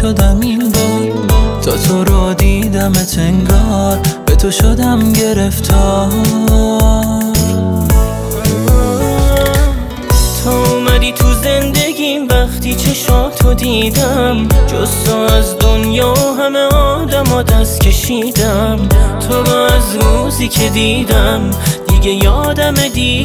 شدم این بار، تا تو رو دیدمت انگار به تو شدم گرفتار. تا اومدی تو زندگیم وقتی چشاتو دیدم، جز تو از دنیا همه آدم دست کشیدم. تو رو از روزی که دیدم دیگه یادم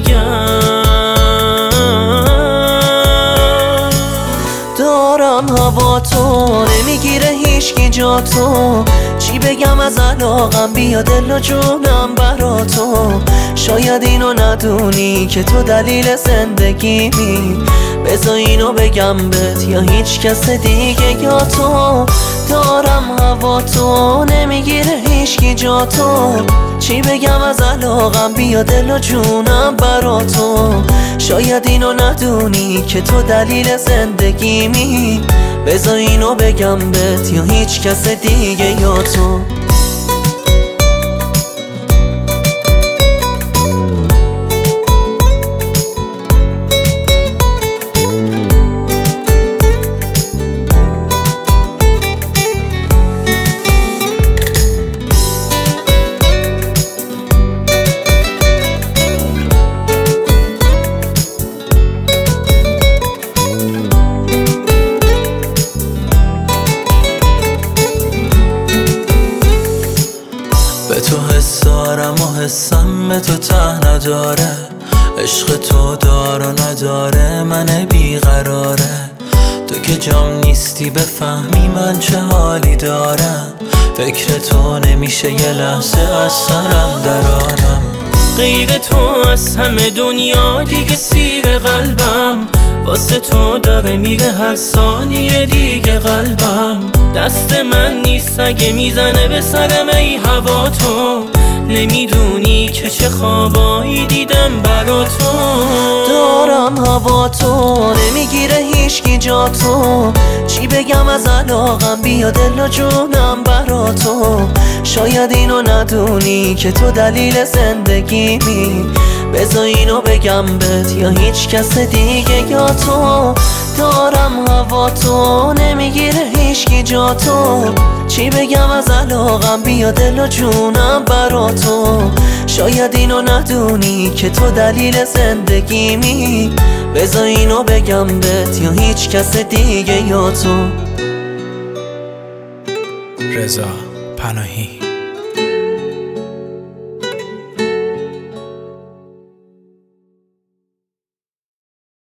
دارم هوا تو نمیگیره هیچکی جا تو، چی بگم از علاقم بیا دل و جونم برا تو. شاید اینو ندونی که تو دلیل زندگیمی، بذار اینو بگم بهت یا هیچ کس دیگه یا تو. دارم هوا تو نمیگیره هیچکی جا تو، چی بگم از علاقم بیا دل و جونم برا تو. شاید اینو ندونی که تو دلیل زندگیمی، بذار اینو بگم بهت یا هیچ کس دیگه یا تو. به تو حس دارم و حسم به تو ته نداره، عشق تو دار و نداره من بیقراره. تو که جام نیستی بفهمی من چه حالی دارم، فکر تو نمیشه یه لحظه از سرم درارم. غیر تو از همه دنیا دیگه سیر قلبم، واسه تو داره میره هر ثانیه دیگه قلبم. دست من نیست اگه میزنه به سرم ای هوا تو، نمیدونی که چه خوابایی دیدم برا تو. دارم هوا تو نمیگیره هیچکی جا تو، چی بگم از علاقم بیا دل و جونم برا تو. شاید اینو ندونی که تو دلیل زندگیمی، بذار اینو بگم بهت یا هیچ کس دیگه یا تو. دارم هوا تو نمیگیره هیچکی جا تو، چی بگم از علاقم بیا دل و جونم برا تو. شاید اینو ندونی که تو دلیل زندگیمی، بذار اینو بگم بهت یا هیچ کس دیگه یا تو. رضا پناهی.